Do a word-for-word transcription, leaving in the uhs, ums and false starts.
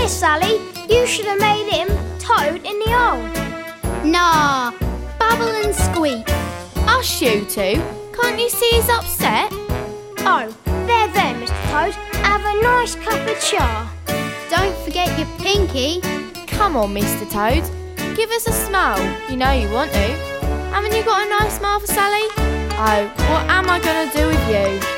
Here, Sally, you should have made him Toad in the hole. Nah, Bubble and Squeak. Hush, you two. Can't you see he's upset? Oh, there, there, Mister Toad. Have a nice cup of cha. Don't forget your pinky. Come on, Mister Toad. Give us a smile. You know you want to. Haven't you got a nice smile for Sally? Oh, what am I going to do with you?